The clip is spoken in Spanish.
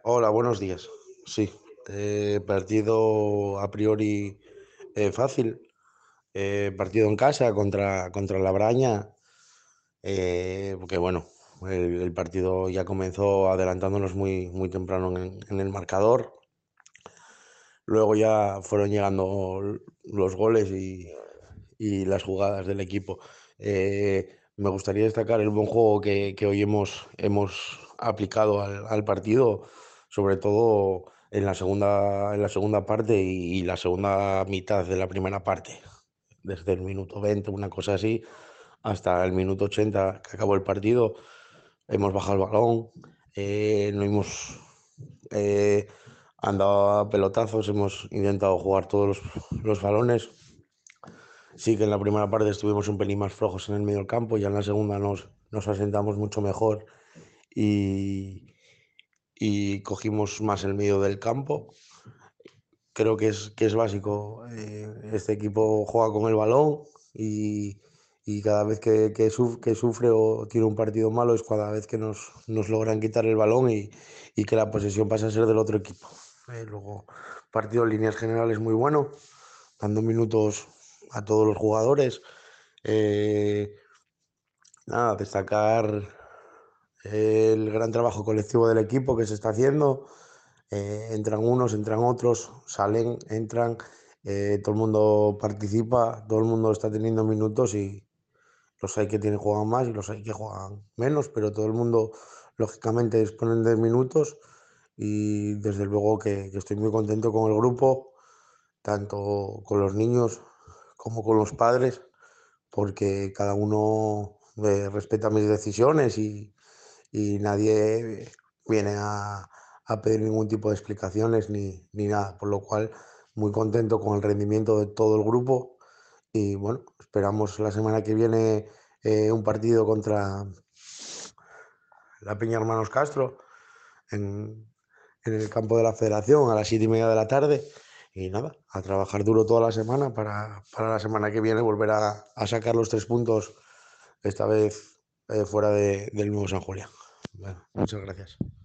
Hola, buenos días. Sí, partido a priori fácil. Partido en casa contra la Braña, porque bueno, el partido ya comenzó adelantándonos muy temprano en el marcador. Luego ya fueron llegando los goles y las jugadas del equipo. Me gustaría destacar el buen juego que hoy hemos aplicado al partido, sobre todo en la segunda parte y la segunda mitad de la primera parte. Desde el minuto 20, una cosa así, hasta el minuto 80 que acabó el partido, hemos bajado el balón, no hemos eh, andado a pelotazos, hemos intentado jugar todos los balones. Sí que en la primera parte estuvimos un pelín más flojos en el medio del campo, ya en la segunda nos asentamos mucho mejor y, y cogimos más el medio del campo. Creo que es básico. Este equipo juega con el balón y cada vez que sufre o tiene un partido malo es cada vez que nos logran quitar el balón y que la posesión pasa a ser del otro equipo. Luego, partido en líneas generales muy bueno, dando minutos a todos los jugadores. Eh, Nada, destacar el gran trabajo colectivo del equipo que se está haciendo. Entran unos, entran otros, salen, entran, todo el mundo participa, todo el mundo está teniendo minutos y los hay que tienen, juegan más y los hay que juegan menos, pero todo el mundo lógicamente disponen de minutos y desde luego que estoy muy contento con el grupo, tanto con los niños como con los padres, porque cada uno respeta mis decisiones y nadie viene a pedir ningún tipo de explicaciones ni nada, por lo cual muy contento con el rendimiento de todo el grupo y bueno, esperamos la semana que viene un partido contra la Peña Hermanos Castro en, en el campo de la Federación a las 7:30 de la tarde y nada, a trabajar duro toda la semana para la semana que viene volver a sacar los 3 puntos, esta vez fuera del nuevo San Julián. Bueno, muchas gracias.